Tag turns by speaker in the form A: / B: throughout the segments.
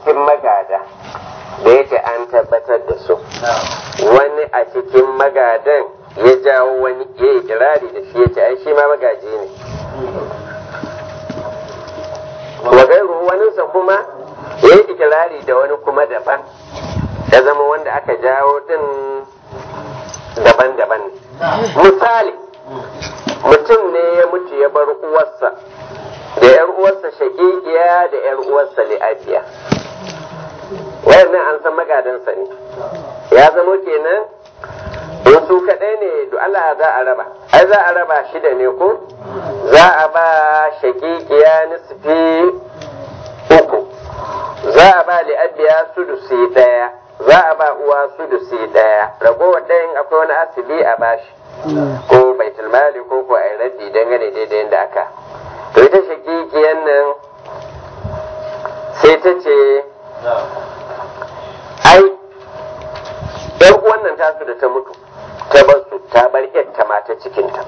A: cikin magada da yake an tabbatar da su wani a cikin magadan ya jawo wani ya yi kirari da shi ya ce ai shi ma magaji ne wa gairu waninsa kuma ya yi ikirari da wani kuma daban ya zama wanda aka jawo din daban-daban ne misali mutum ne ya mutu ya bar uwarsa da yar uwarsa shakikiya da yar uwarsa li'abiya wayannan an san magadansa ne ya zama kenan in su kaɗai ne da Allah za a raba ai za a raba shida ne ko za a ba shakikiya nisfi uku za a ba li'abiya sudusi ɗaya za a ba uwa sudusi ɗaya ragowar ɗayan akwai wani asibi a bashi ko baitul mali ko a yi raddi dangane daidai da aka to ita shakikiyan nan sai ta ce ai yan uwan nan tasu da ta mutu ta bar su ta bar ta mata cikinta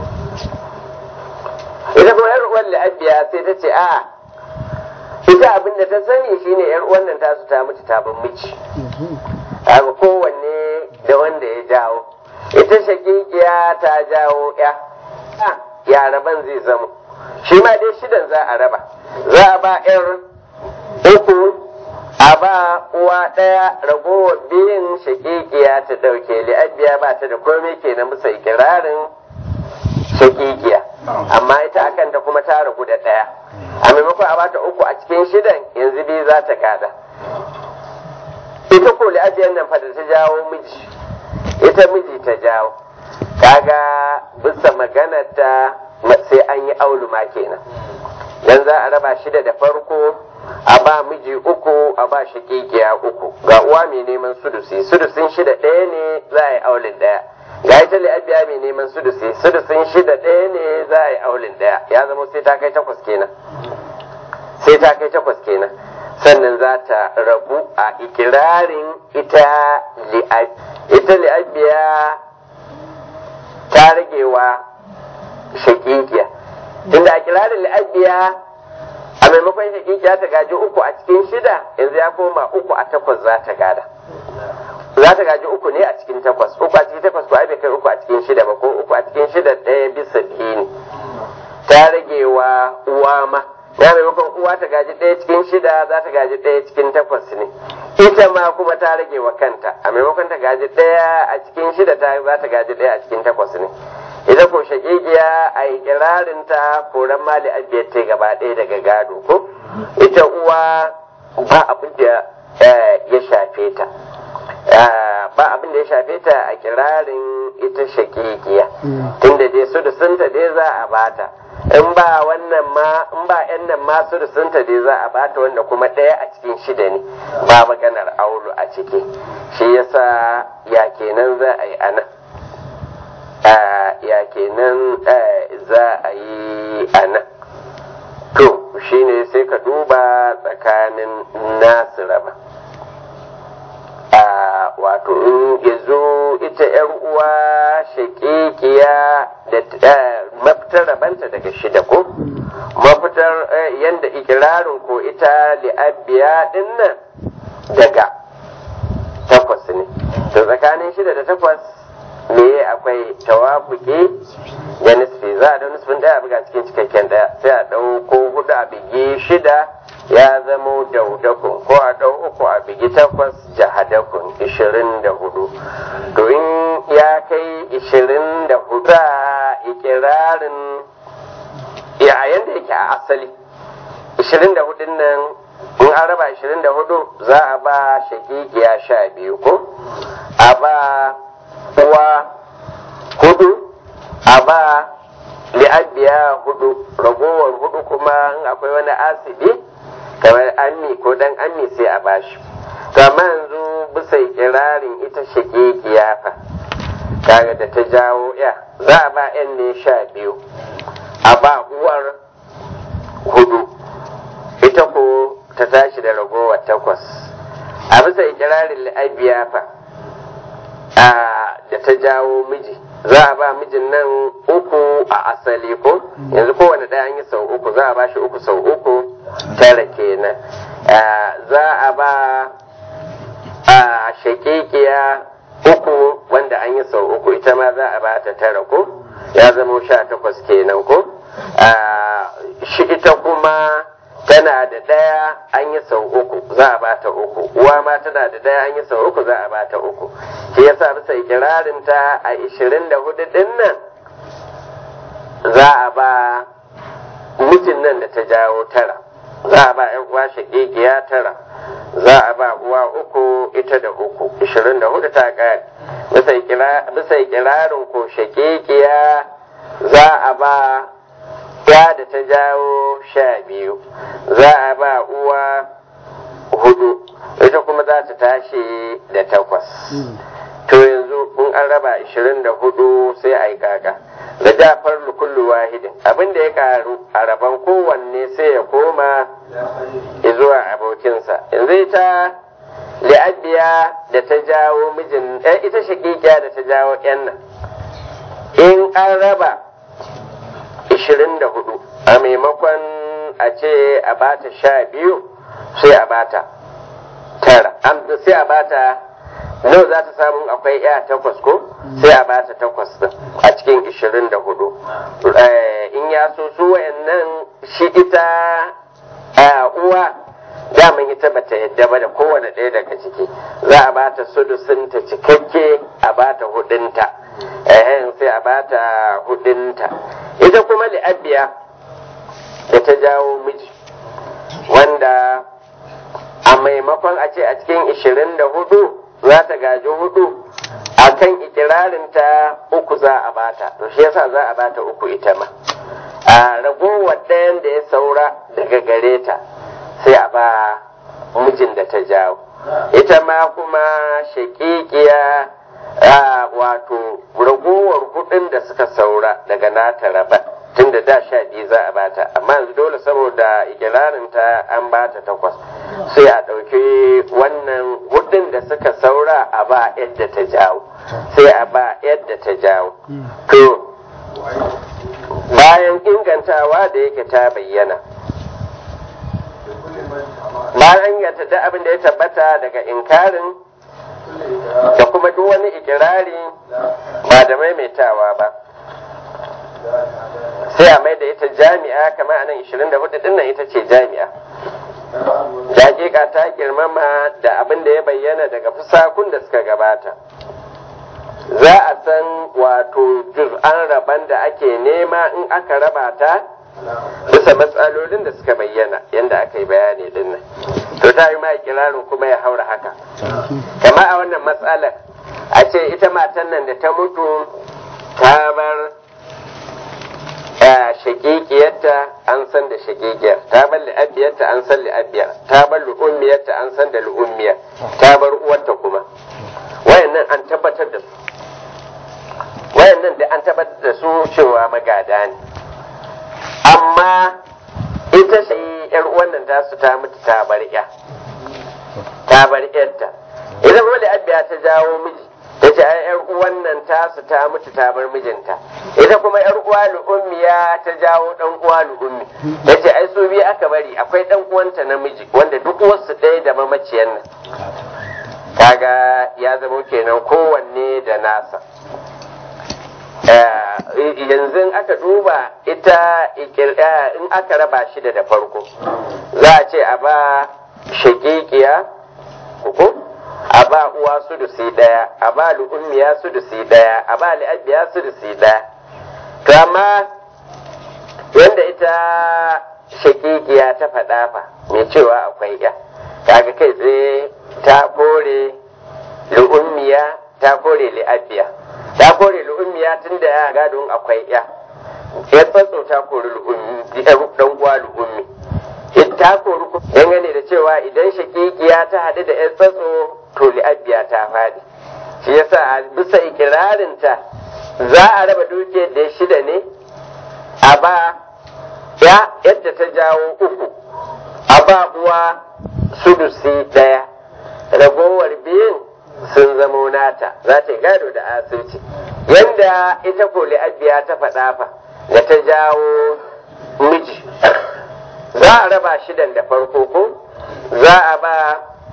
A: ita kuma yar uwan la'abiya sai ta ce a ita abin da ta sani shine yar uwan nan tasu ta mutu ta bar miji haka kowanne da wanda ya jawo ita shakikiya ta jawo ya raban zai zama shi ma dai shidan za a raba za a ba yar uku a ba uwa ɗaya ragowar biyun shakikiya ta ɗauke li'abiya ba ta da komai kenan bisa ikirarin shakikiya amma ita akanta kuma ta ragu da ɗaya a maimakon a bata uku a cikin shidan yanzu biyu za ta kada ita ko li'abiyar nan fa da ta jawo miji ita miji ta jawo kaga bisa maganar ta sai an yi auluma kenan dan za a raba shida da farko a ba miji uku a ba shakikiya uku ga uwa mai neman sudusin shida ɗaya ne za a yi aulin ɗaya ga ita li'abiya mai neman sudusin shida ɗaya ne za a yi aulin ɗaya ya zama sai ta kai takwas kenan sannan za ta rabu a ikirarin ita li'abiya ta ragewa shakikiya tunda a kirarin li'abiya a maimakon shakikiya ta gaji uku a cikin shida yanzu ya koma uku a takwas za ta gada za ta gaji uku ne a cikin takwas uku a cikin takwas ko ai bai kai uku a cikin shida ba ko uku a cikin shida ɗaya bisa biyu ne ta ragewa uwa ma ya maimakon uwa ta gaji ɗaya cikin shida za ta gaji ɗaya cikin takwas ne ita ma kuma ta rage wa kanta a maimakon ta gaji ɗaya a cikin shida za ta gaji ɗaya a cikin takwas ne ita ko shakikiya a yi kirarin ta koran mali abiyar ta gaba ɗaya daga gado ko ita uwa ba abin da ya shafe ta ba abin da ya shafe ta a kirarin ita shakikiya tunda dai su da sunta dai za a bata in ba wannan ma in ba yan nan ma su da sunta dai za a bata wanda kuma ɗaya a cikin shida ne ba maganar aulu a ciki shi yasa ya kenan za a yi anan ya kenan za a yi anan to shine sai ka duba tsakanin nasu raba wato in ya zo ita yar uwa shakikiya da mafitar rabanta daga shida ko mafitar yanda ikirarin ko ita li'abiya din nan daga takwas ne to tsakanin shida da takwas me akwai tawafuki da nisfi za a da nisfin daya buga cikin cikakken daya sai a ɗauko hudu a bigi shida ya zamo daudakun ko a ɗau uku a bigi takwas jahadakun 24 to in ya kai 24 za ikirarin ya yanda yake a asali 24 nan in an raba 24 za a ba shakikiya 12 ko a ba uwa 4 a ba li'abiya 4 ragowar 4 kuma in akwai wani asibi kamar ammi ko dan ammi sai a bashi to amma yanzu bisa ikirarin ita shakikiya fa kaga da ta jawo ya za a ba yan ne 12 a ba uwar 4 ita ko ta tashi da ragowar 8 a bisa ikirarin li'abiya fa da ta jawo miji za a ba mijin nan 3 a asali ko yanzu kowane ɗaya an yi sau 3 za a ba shi 3 sau 3 tara kenan za a a ba a shakikiya uku wanda an yi sau uku ita ma za a ba ta tara ko ya zama 18 kenan ko shi ita kuma tana da ɗaya an yi sau uku za a ba ta uku uwa ma tana da ɗaya an yi sau uku za a ba ta uku shi yasa bisa ikirarinta a 24 din nan za a ba mijin nan da ta jawo tara za a ba yan uwa shakikiya tara za a ba uwa uku ita da uku 24 ta ƙari bisa ikirarin ko shakikiya za a ba ya da ta jawo 12 za a ba uwa 4 ita kuma za ta tashi da 8 to yanzu in an raba 24 sai a yi gaga da jafar kullu wahidin abinda ya karu a rabon kowanne sai ya koma zuwa abokinsa yanzu ita li'abiya da ta jawo mijin ita shakikiya da ta jawo yan nan in an raba 24 a maimakon a ce a bata 12 sai a bata tara sai a bata nawa za ta samu akwai ya 8 ko sai a bata 8 din a cikin 24 in ya so su wayannan shi ita uwa daman ita bata yadda ba da kowane ɗaya daga ciki za a bata sudusin ta cikakke a bata hudunta sai a bata hudunta ita kuma li'abiya da ta jawo miji wanda a maimakon a ce a cikin 24 za ta gaji 4 a kan ikirarinta 3 za a bata to shi yasa za a bata 3 ita ma a ragowar ɗayan da ya saura daga gare ta sai a ba mijin da ta jawo ita ma kuma shakikiya wato ragowar hudun da suka saura daga nata raba tun da 12 za a bata amma yanzu dole saboda ikirarinta an bata 8 sai a ɗauki wannan hudun da suka saura a ba yadda ta jawo sai a ba yadda ta jawo to bayan ingantawa da yake ta bayyana bayan inganta da abin da ya tabbata daga inkarin da kuma duk wani ikirari ba da maimaitawa ba sai a mai da ita jami'a kamar a nan 24 din nan ita ce jami'a hakika ta girmama da abin da ya bayyana daga fusakun da suka gabata za a san wato juz'an raban da ake nema in aka raba ta bisa matsalolin da suka bayyana yadda aka yi bayani din nan to ta yi ma kirarin kuma ya haura haka kama a wannan matsalar a ce ita matan nan da ta mutu ta bar shakikiyarta an san da shakikiyar ta bar li'abiyarta an san li'abiyar ta bar lu'ummiyarta an san da lu'ummiyar ta bar uwarta kuma wayannan an tabbatar da su wayannan da an tabbatar da su cewa magada ne amma ita sai yar wannan tasu ta mutu ta bar ta bar yarta idan wani abiya ta jawo miji ta ce ai yar uwan nan tasu ta mutu ta bar mijinta ita kuma yar uwa lu'ummiya ta jawo dan uwa lu'ummi ta ce ai su biyu aka bari akwai dan uwanta namiji wanda duk wasu ɗaya da mamaciyan nan kaga ya zama kenan kowanne da nasa yanzu aka duba ita in aka raba shi da farko za a ce a ba shakikiya uku a ba uwa sudusi daya a ba lu'ummiya sudusi daya a ba li'abiya sudusi daya to amma yanda ita shakikiya ta faɗa fa mai cewa akwai ya kaga kai tsaye ta kore lu'ummiya ta kore li'abiya ta kore lu'ummiya tun da ya gadon akwai ya tsatso ta kore lu'ummi dan uwa lu'ummi ta kori dangane da cewa idan shakikiya ta haɗu da yan tsatso to li'abiya ta faɗi shi yasa a bisa ikirarinta za a raba dukiyar da shida ne a ba ya yadda ta jawo 3 a ba uwa sudusi 1 ragowar biyun sun zamo nata za ta yi gado da asirci yanda ita ko li'abiya ta faɗa fa da ta jawo miji za a raba shidan da farko ko za a ba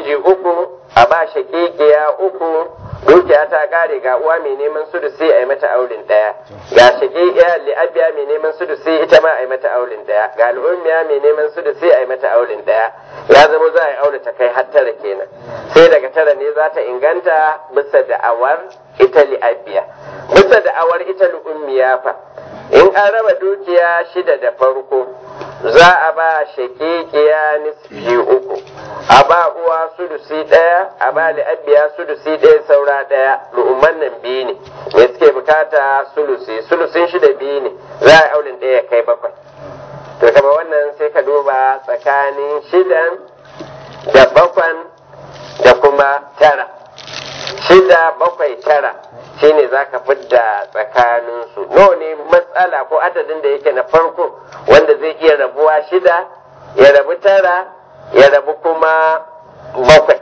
A: miji uku a ba shakikiya uku dukiya ta kare ga uwa mai neman sudusi a yi mata aulin daya ga shakikiya li'abiya mai neman sudusi ita ma a yi mata aulin daya ga al'ummiya mai neman sudusi a yi mata aulin daya ya zama za a yi aure ta kai har tara kenan sai daga tara ne za ta inganta bisa da'awar ita li'abiya bisa da'awar ita al'ummiya fa in an raba dukiya shida da farko za a ba shakikiya nisfi uku a ba uwa sudusi ɗaya a ba li'abiya sudusi ɗaya saura ɗaya lu'umman nan biyu ne me suke bukata sulusin shida biyu ne za a aulin ɗaya kai bakwai to kama wannan sai ka duba tsakanin shidan da bakwan da kuma tara shida bakwai tara shine za ka fidda tsakaninsu nawa ne matsala ko adadin da yake na farko wanda zai iya rabuwa shida ya rabu tara ya rabu kuma bakwai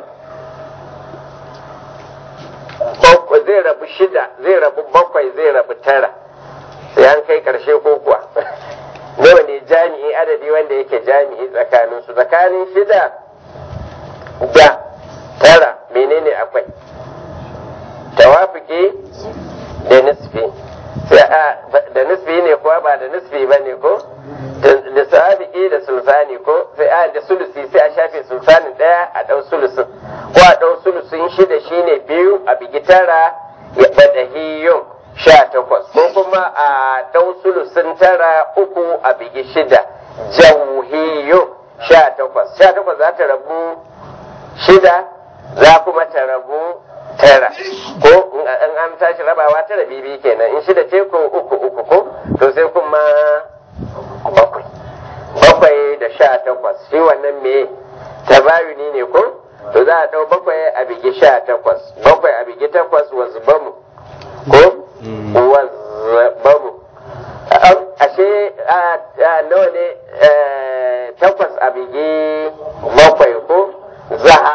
A: zai rabu shida zai rabu bakwai zai rabu tara sai an kai karshe ko kuwa nawa ne jami'i adadi wanda yake jami'i tsakaninsu tsakanin shida da tara menene akwai tawafiki da nisfi da nisfi ne kuwa ba da nisfi ba ne ko da sahabiki da sulsani ko sai da sulusi sai a shafe sulsanin daya a dau sulusin ko a dau sulusin shida shine biyu a bigi tara ya badahiyun 18 ko kuma a dau sulusin tara uku a bigi shida jauhiyun 18 za ta rabu shida za kuma ta rabu tara ko in an tashi rabawa tara bibi kenan in shida ce ko uku ko to sai kuma bakwai da 18 shi wannan me tabayuni ne ko to za a dau bakwai a bigi 18 bakwai a bigi 8 wazbamu ko wazbamu ashe nawa ne 8 a bigi bakwai ko zaha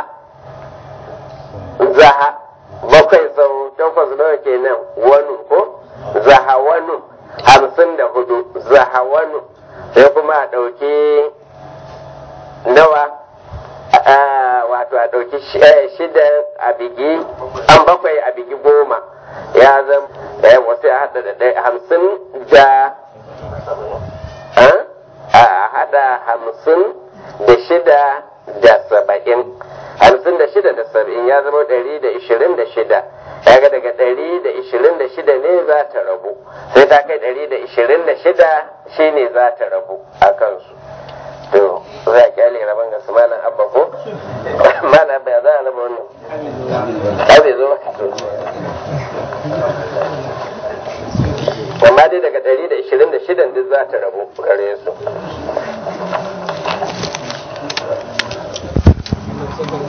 A: bakwai sau 8 nawa kenan wani ko zahawanu 54 zahawanu sai kuma a ɗauki nawa wato a ɗauki shida a bigi an bakwai a bigi 10 ya zama wasu a hada da 50 da a hada 50 da shida da 70 56 da 70 ya zama 126 kaga daga 126 ne za ta rabu sai ta kai 126 shine za ta rabu a kansu to za a kyale rabon ga su malam abba ko malam abba ya za a raba wannan ba zai zo maka amma dai daga 126 duk za ta rabu gare su